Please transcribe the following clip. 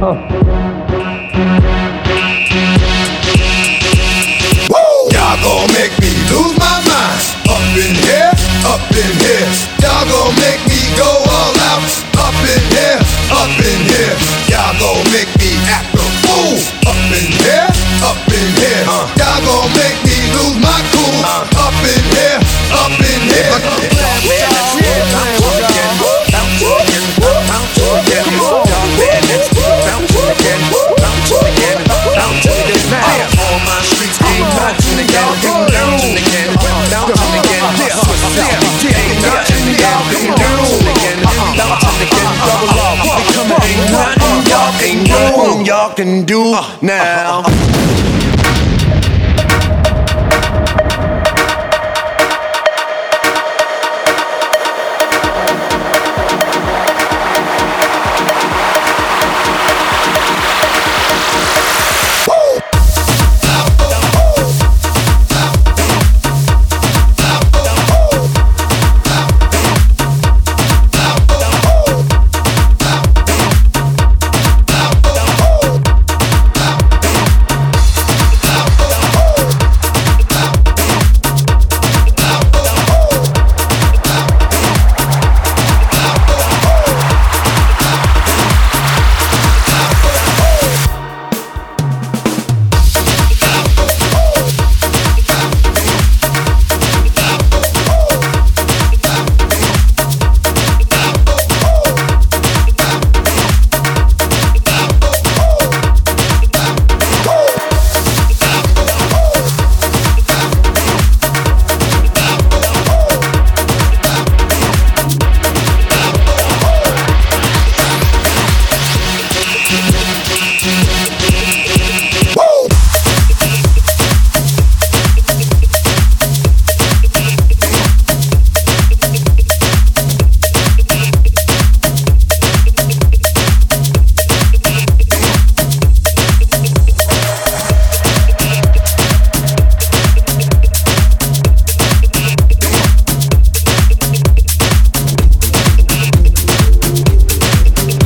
Y'all gon' make me lose my mind. Up in here, up in here. Y'all gon' make me go all out. Up in here, up in here. Y'all gon' make me act a fool. Up in here, up in here. Y'all gon' make me lose my cool. Up in here, up in here. All my streets ain't bouncing again, bouncing again, bouncing again. Ain't nothing again, double up. Ain't nothing y'all can do now.